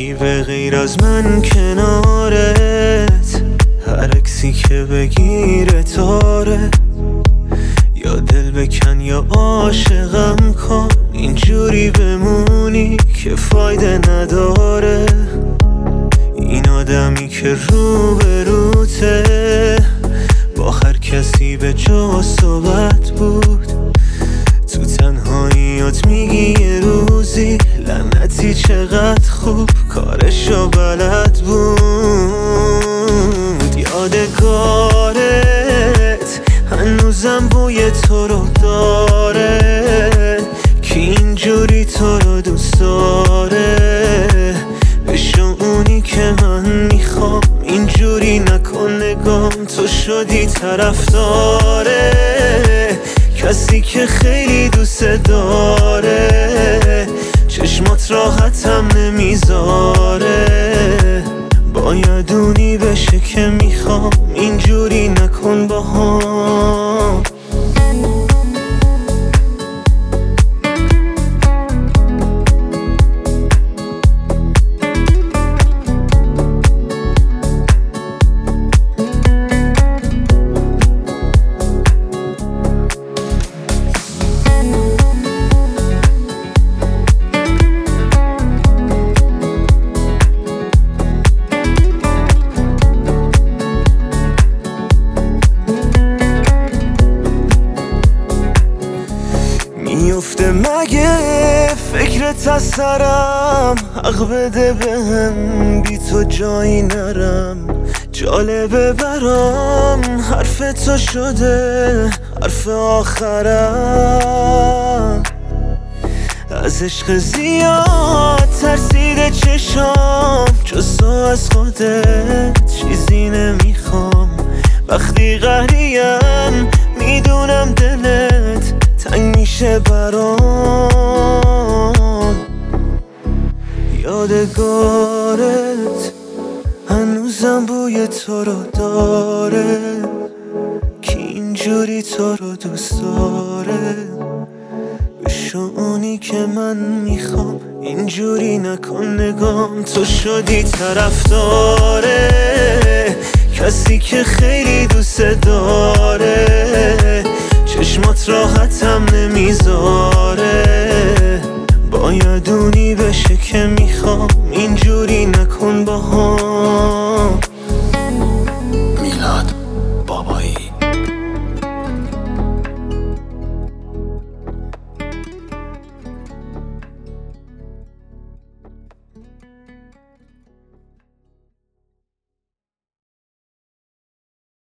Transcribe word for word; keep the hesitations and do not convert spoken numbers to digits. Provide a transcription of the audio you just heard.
کی به غیر از من کنارت، هر عکسی که بگیره تاره، یا دل بکن یا عاشقم کن، اینجوری بمونی که فایده نداره. این آدمی که روبروته با هر کسی به جا صحبت بود، تو تنهاییات میگی یه روزی لعنتی چقدر خوب کارشو بلد بود. یادگارت هنوزم بوی تو رو داره، که اینجوری تو رو دوست داره. بشو اونی که من میخوام، اینجوری نکن نگام، تو شدی طرفداره کسی که خیلی دوست داره. چشمات راحتم نمیذاره، باید اونی بشه که میخوام، اینجوری نکن باهام. میفته مگه فکرت از سرم، حق بده بهم بی تو جایی نرم. جالبه برام حرف تو شده حرف آخرم. از عشق زیاد ترسیده چشام، جز تو از خودت چیزی نمیخوام. وقتی قهریم میدونم دلت تنگ میشه برام. یادگارت هنوزم بوی تو رو داره، که اینجوری تو رو دوست داره. بشو اونی که من میخوام، اینجوری نکن نگام، تو شدی طرفداره کسی که خیلی دوست داره. چشمات راحتم نمیذاره، باید اونی بشه که میخوام، اینجوری نکن باهام.